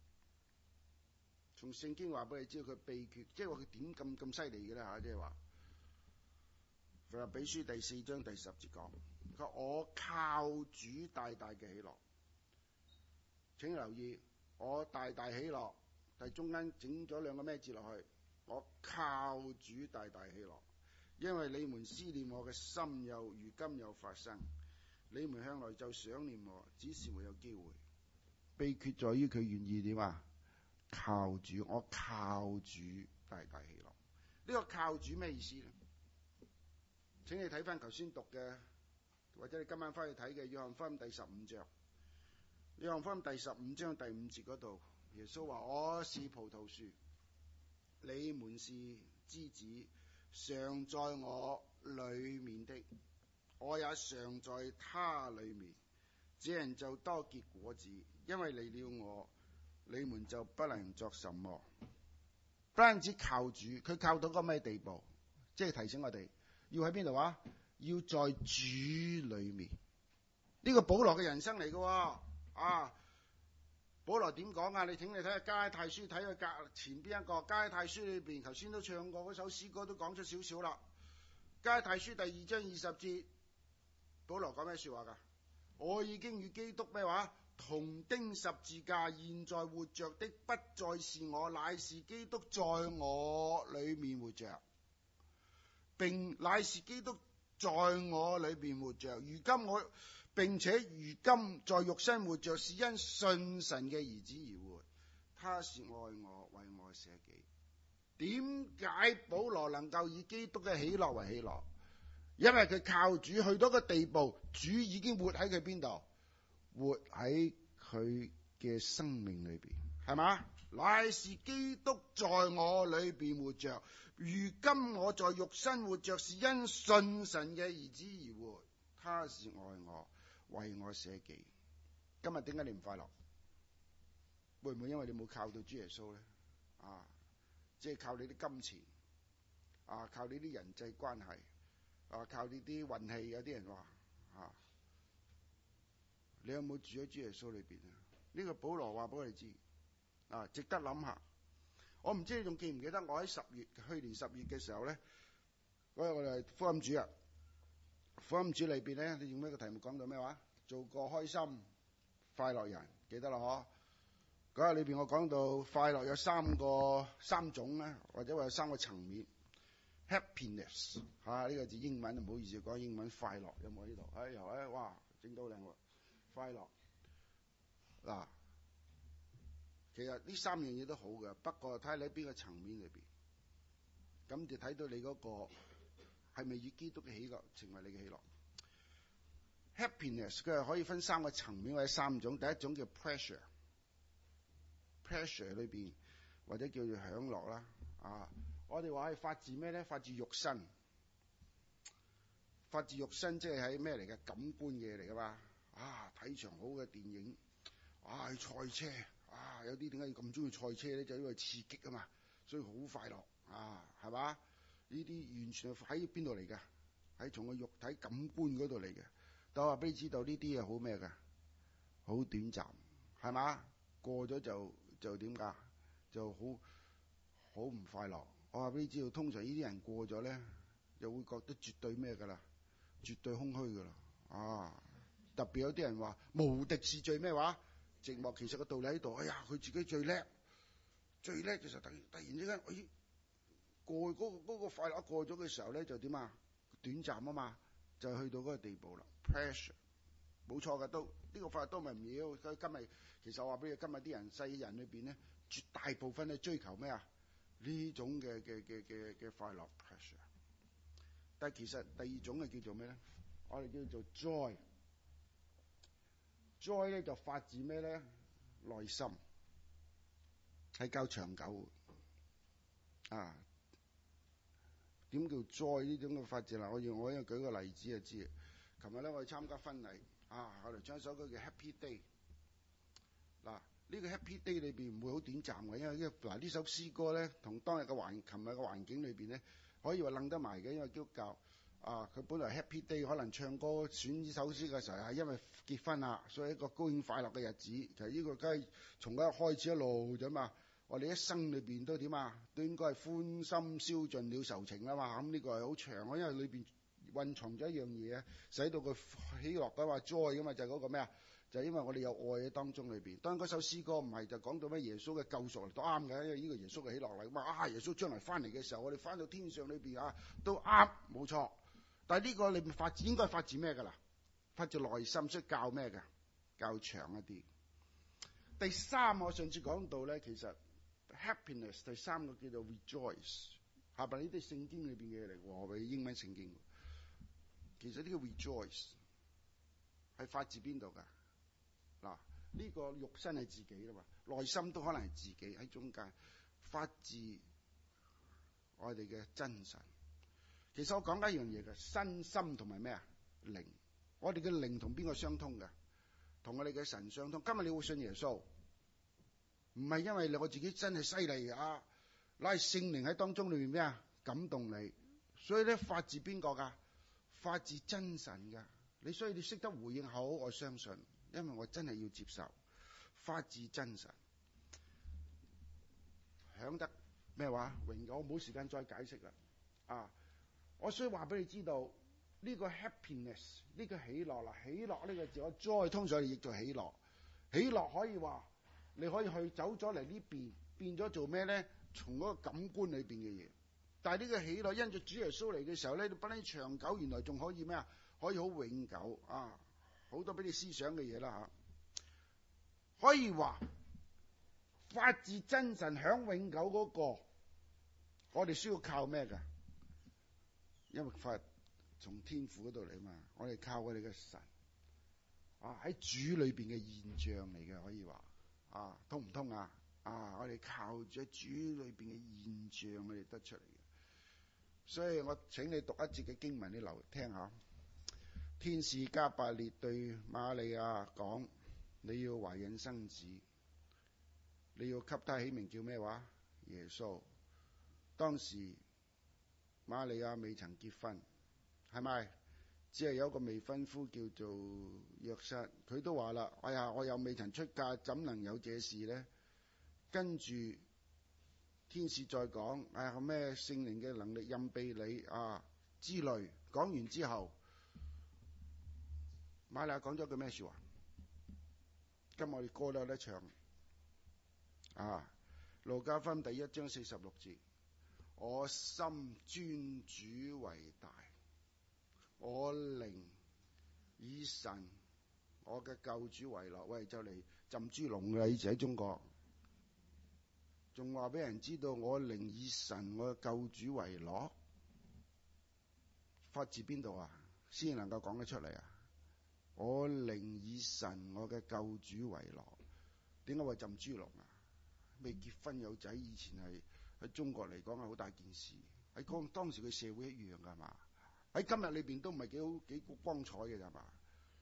從聖經話俾你知道佢秘訣，即係話佢點咁咁犀利嘅咧吓，即係話腓立比書第四章第十節講，佢話我靠主大大嘅喜樂。請留意，我大大喜樂，但係中間整咗兩個咩字落去？我靠主大大喜樂，因為你們思念我嘅心又如今又發生，你們向來就想念我，只是沒有機會。秘訣在於佢願意點啊？靠主，我靠主大大喜樂。呢、這個靠主咩意思呢？請你睇翻頭先讀嘅，或者你今晚翻去睇嘅約翰福音第十五章。約翰福音第十五章第五節嗰度，耶穌話：我是葡萄樹，你們是枝子，常在我裏面的，我也常在他裏面。這人就多結果子，因為離了我，你們就不能作什麼。不單止靠主，佢靠到個咩地步？即係提醒我哋要喺邊度啊？要在主裏面。呢個保羅嘅人生嚟嘅啊！保羅點講啊？你請你睇下加拉太書，睇佢隔前邊一個加拉太書裏邊，頭先都唱過嗰首詩歌，都講出少少啦。加拉太書第二章二十節，保羅講咩說話噶？我已經與基督咩話同釘十字架，現在活着的不再是我，乃是基督在我裏面活着，並乃是基督在我裏面活着。如今我並且如今在肉身活着，是因信神嘅兒子而活。他是愛我，為我捨己。點解保羅能夠以基督嘅喜樂為喜樂？因為佢靠主去到個地步，主已經活喺佢邊度，活喺佢嘅生命裏邊，係嘛？乃是基督在我裏邊活着，如今我在肉身活着，是因信神嘅兒子而活。他是愛我，為我捨己。今日點解你唔快樂？會唔會因為你冇靠到主耶穌咧？啊，即係靠你啲金錢，啊，靠你啲人際關係。啊！靠呢啲運氣，有啲人話啊，你有冇住喺主耶穌裏邊啊？呢個保羅話俾我哋知啊，值得諗下。我唔知你仲記唔記得我喺十月去年十月嘅時候咧，嗰日我哋福音主日，福音主裏邊咧，你用咩個題目講到咩話？做個開心快樂人，記得啦嗬？嗰日裏邊我講到快樂有三個三種咧，或者話有三個層面。Happiness 吓、啊、呢、這個字英文唔好意思講英文，快樂有冇呢度？哎又哎哇整到靚喎，快樂嗱、啊，其實呢三樣嘢都好嘅，不過睇下你喺邊個層面裏邊，咁就睇到你嗰個係咪以基督嘅喜樂成為你嘅喜樂。Happiness 佢係可以分三個層面或者三種，第一種叫 pressure，pressure pressure 裏邊或者叫做享樂啦啊。我哋話係發自咩咧？發自肉身，發自肉身即係喺咩嚟嘅？感官嘢嚟噶嘛？ 啊，睇場好嘅電影，啊，去賽車，啊，有啲點解要咁中意賽車咧？就因為刺激啊嘛，所以好快樂啊，係嘛？呢啲完全係喺邊度嚟㗎？喺從個肉體感官嗰度嚟嘅。但我話俾你知道，呢啲係好咩㗎？好短暫，係嘛？過咗就就點㗎？就好好唔快樂。我話俾你知道，通常呢啲人過咗咧，就會覺得絕對咩㗎啦？絕對空虛㗎啦。啊，特別有啲人話無敵是最咩話？寂寞。其實個道理喺度。哎呀，佢自己最叻，最叻嘅時候，突突然之間，哎，過嗰個嗰個快樂過咗嘅時候咧，就點啊？短暫啊嘛，就去到嗰個地步啦。Pressure， 冇錯㗎，都呢個快樂都唔係唔要。佢今日其實我話俾你，今日啲人世人裏邊咧，絕大部分係追求咩啊？呢種嘅嘅嘅嘅嘅快樂 pressure。但係其實第二種係叫做咩咧？我哋叫做 joy。joy 咧就發自咩咧？內心係較長久啊。點叫 joy 呢種嘅發自嗱？我要我應該舉個例子就知。琴日咧我去參加婚禮啊，我哋唱一首歌叫 Happy Day。嗱，呢個 Happy Day 裏邊唔會好短暫嘅，因為因為嗱呢首詩歌咧同當日嘅環琴日嘅環境裏邊咧可以話楞得埋嘅，因為基督教啊，佢本來 Happy Day 可能唱歌選呢首詩嘅時候係因為結婚啦，所以一個高興快樂嘅日子。其實呢個梗係從一開始一路啫嘛。我哋一生裏邊都點啊？都應該係歡心消盡了愁情啦嘛。咁呢個係好長啊，因為裏邊蘊藏咗一樣嘢，使到佢喜樂嘅話 joy 噶嘛，就係嗰個咩啊？就係因為我哋有愛喺當中裏邊。當然嗰首詩歌唔係就講到咩耶穌嘅救贖嚟都啱嘅，因為呢個耶穌嘅喜樂嚟嘛。啊，耶穌將來翻嚟嘅時候，我哋翻到天上裏邊啊，都啱，冇錯。但係呢個你發自應該發自咩㗎啦？發自內心，所以較咩㗎？較長一啲。第三，我上次講到咧，其實 happiness 第三個叫做 rejoice， 下邊呢啲聖經裏邊嘅嘢嚟，我哋英文聖經。其實呢個 rejoice 係發自邊度㗎？嗱，呢個肉身係自己啦嘛，內心都可能係自己喺中間，發自我哋嘅真神。其實我講緊一樣嘢嘅，身心同埋咩啊？靈。我哋嘅靈同邊個相通㗎？同我哋嘅神相通。今日你會信耶穌，唔係因為我自己真係犀利啊，乃係聖靈喺當中裏面咩啊？感動你。所以咧，發自邊個㗎？發自真神㗎。你所以你識得回應好，我相信，因為我真係要接受，發自真神。響得咩話？榮耀，我冇時間再解釋啦。啊，我需要話俾你知道，呢個 happiness 呢個喜樂啦，喜樂呢個字我 joy 通常譯做喜樂。喜樂可以話你可以去走咗嚟呢邊，變咗做咩咧？從嗰個感官裏邊嘅嘢。但係呢個喜樂因着主耶穌嚟嘅時候咧，你不單長久，原來仲可以咩啊？可以好永久啊！好多俾你思想嘅嘢啦吓，可以話發自真神響永久嗰個，我哋需要靠咩㗎？因為發從天父嗰度嚟嘛，我哋靠我哋嘅神啊，喺主裏邊嘅現象嚟嘅，可以話啊，通唔通啊？啊，我哋靠住喺主裏邊嘅現象，我哋得出嚟嘅。所以我請你讀一節嘅經文，你留聽下。天使加百列對瑪利亞講：你要懷孕生子，你要給他起名叫咩話？耶穌。當時瑪利亞未曾結婚，係咪？只係有一個未婚夫叫做約瑟，佢都話啦：哎呀，我又未曾出嫁，怎能有這事呢？跟住天使再講：哎呀，咩聖靈嘅能力蔭庇你啊之類。講完之後，瑪利亞講咗句咩說話？今日我哋歌都有得唱啊！路加福音第一章四十六節：我心尊主為大，我靈以神我嘅救主為樂。喂，就嚟浸豬籠啦！以前喺中國，仲話俾人知道我靈以神我嘅救主為樂，發自邊度啊？先能夠講得出嚟啊！我靈以神我嘅救主為樂。點解話浸豬籠啊？未結婚有仔，以前係喺中國嚟講係好大件事，喺當當時嘅社會一樣噶嘛。喺今日裏邊都唔係幾好幾光彩嘅，係嘛？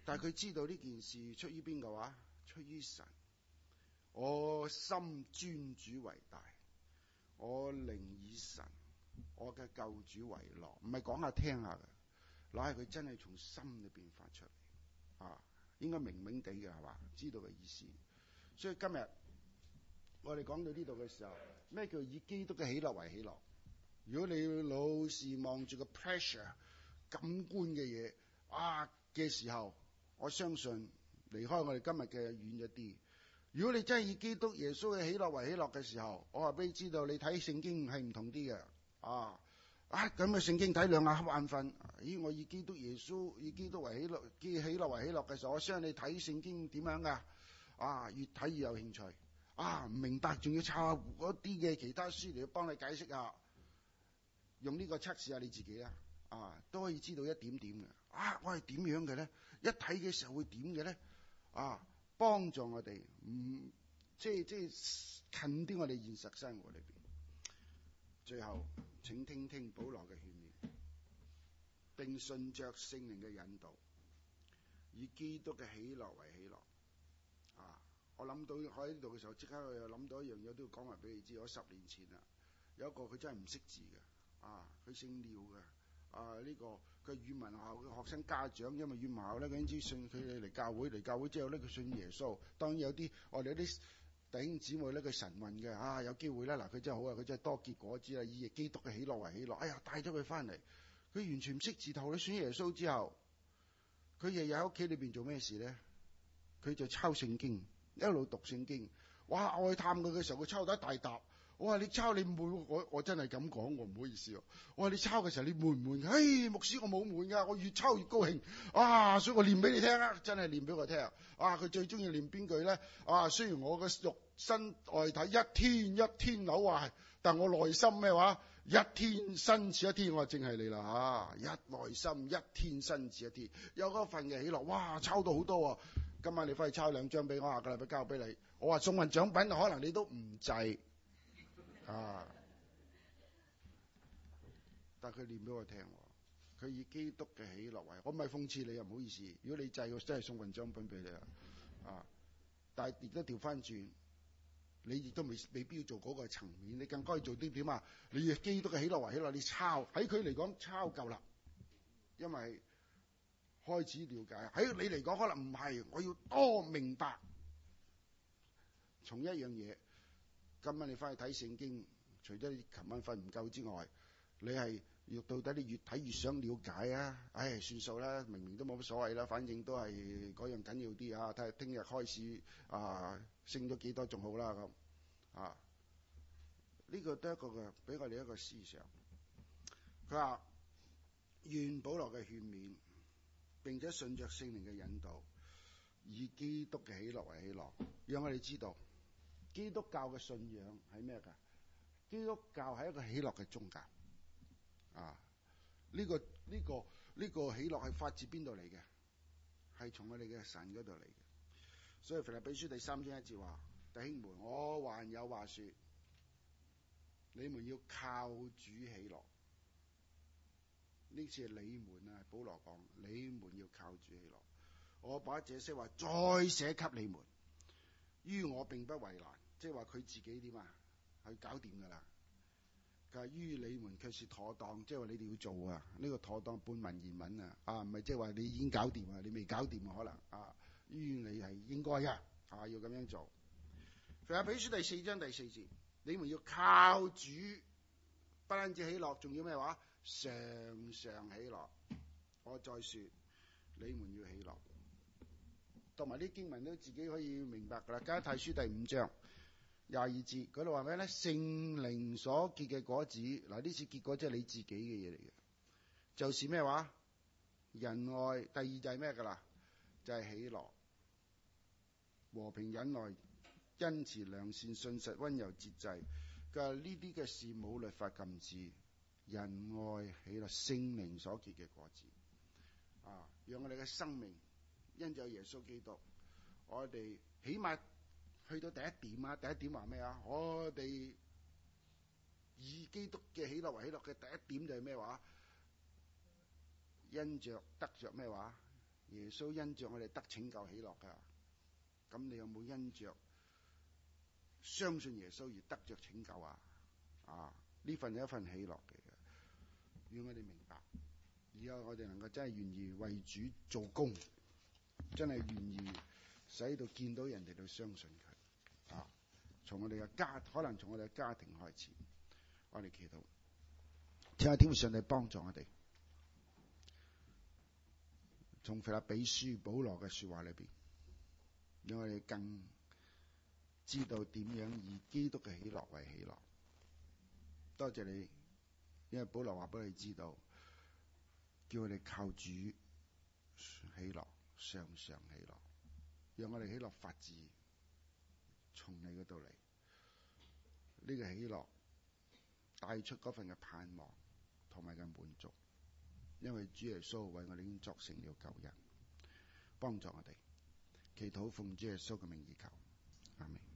但係佢知道呢件事出於邊個話？出於神。我心尊主為大，我靈以神，我嘅救主為樂。唔係講下聽下嘅，乃係佢真係從心裏邊發出嚟啊！應該明明地嘅係嘛？知道嘅意思。所以今日我哋講到呢度嘅時候，咩叫以基督嘅喜樂為喜樂？如果你老是望住個 pressure 感官嘅嘢啊嘅時候，我相信離開我哋今日嘅遠一啲。如果你真係以基督耶穌嘅喜樂為喜樂嘅時候，我話俾你知道，你睇聖經係唔同啲嘅啊！啊咁嘅聖經睇兩下瞌眼瞓。咦，我以基督耶穌以基督為喜樂，以喜樂為喜樂嘅時候，我相信你睇聖經點樣噶？啊，越睇越有興趣。啊，唔明白仲要抄嗰啲嘅其他書嚟幫你解釋下，用呢個測試下你自己啊！啊，都可以知道一點點嘅。啊，我係點樣嘅咧？一睇嘅時候會點嘅咧？啊！幫助我哋，唔、嗯、即係即係近啲我哋現實生活裏邊。最後，請聽聽保羅嘅勸勉，並順着聖靈嘅引導，以基督嘅喜樂為喜樂。啊！我諗到我喺呢度嘅時候，即刻我又諗到一樣嘢，都要講埋俾你知。我十年前啊，有一個佢真係唔識字嘅，啊，佢姓廖嘅。啊！呢、這個佢語文學校嘅學生家長，因為語文學校咧，佢知信佢哋嚟教會，嚟教會之後咧，佢信耶穌。當然有啲我哋有啲弟兄姊妹咧，佢神運嘅啊，有機會啦。嗱，佢真係好啊，佢真係多結果子啊，以基督嘅喜樂為喜樂。哎呀，帶咗佢翻嚟，佢完全唔識字，頭你信耶穌之後，佢日日喺屋企裏邊做咩事咧？佢就抄聖經，一路讀聖經。哇！我去探佢嘅時候，佢抄得一大沓。我話你抄你悶，我我真係咁講，我唔好意思。我話你抄嘅時候你悶唔悶？嘿，牧師我冇悶噶，我越抄越高興。啊，所以我念俾你聽啊，真係念俾我聽。啊，佢最中意念邊句咧？啊，雖然我嘅肉身外體一天一天朽壞，但我內心咩話？一天新似一天。我話正係你啦吓，一內心一天新似一天，有嗰份嘅喜樂。哇，抄到好多啊！今晚你翻去抄兩張俾我，下個禮拜交俾你。我話送份獎品，可能你都唔制。啊！但佢念俾我聽，佢以基督嘅喜樂為，我唔係諷刺你啊，唔好意思。如果你制，我真係送份獎品俾你啊！啊！但係亦都調翻轉，你亦都未未必要做嗰個層面，你更加要做啲點啊？你以基督嘅喜樂為喜樂，你抄喺佢嚟講抄夠啦，因為開始了解。喺你嚟講可能唔係，我要多明白。從一樣嘢。今晚你翻去睇聖經，除咗你琴晚瞓唔夠之外，你係要到底你越睇越想了解啊！唉，算數啦，明明都冇乜所謂啦，反正都係嗰樣緊要啲啊！睇下聽日開始啊，升咗幾多仲好啦咁啊！呢、這個都係一個嘅俾我哋一個思想。佢話願保羅嘅勸勉，並且順着聖靈嘅引導，以基督嘅喜樂為喜樂，讓我哋知道。基督教嘅信仰係咩噶？基督教係一個喜樂嘅宗教啊！呢、這個呢、這個呢、這個喜樂係發自邊度嚟嘅？係從我哋嘅神嗰度嚟嘅。所以腓立比書第三章一節話：弟兄們，我還有話說，你們要靠主喜樂。呢次係你們啊，保羅講，你們要靠主喜樂。我把這些話再寫給你們。於我並不為難，即係話佢自己點啊，係搞掂噶啦。但係於你們卻是妥當，即係話你哋要做啊。呢、這個妥當半文言文啊，啊唔係即係話你已經搞掂啊，你未搞掂啊可能啊。於你係應該啊，啊要咁樣做。腓立比書第四章第四節，你們要靠主，不單止喜樂，仲要咩話？常常喜樂。我再說，你們要喜樂。讀埋啲經文都自己可以明白噶啦。加拉太書第五章廿二節嗰度話咩咧？聖靈所結嘅果子，嗱呢次結果即係你自己嘅嘢嚟嘅，就是咩話？仁愛。第二就係咩噶啦？就係、是、喜樂、和平、忍耐、恩慈、良善、信實、溫柔、節制。佢話呢啲嘅事冇律法禁止，仁愛、喜樂，聖靈所結嘅果子啊，讓我哋嘅生命。因就耶穌基督，我哋起碼去到第一點啊！第一點話咩啊？我哋以基督嘅喜樂為喜樂嘅第一點就係咩話？因着得着咩話？ 耶穌因着我哋得拯救喜樂㗎。咁你有冇因着相信耶穌而得着拯救啊？啊，呢份係一份喜樂嚟嘅。讓我哋明白，而家我哋能夠真係願意為主做工，真係願意使到見到人哋都相信佢。啊，從我哋嘅家，可能從我哋嘅家庭開始，我哋祈禱，請下天父上帝幫助我哋。從腓立比書保羅嘅說話裏邊，讓我哋更知道點樣以基督嘅喜樂為喜樂。多謝你，因為保羅話俾你知道，叫我哋靠主喜樂，常常喜樂，讓我哋喜樂發自從你嗰度嚟。呢、這個喜樂帶出嗰份嘅盼望同埋嘅滿足，因為主耶穌為我哋已經作成了救恩，幫助我哋。祈禱奉主耶穌嘅名義求，阿們。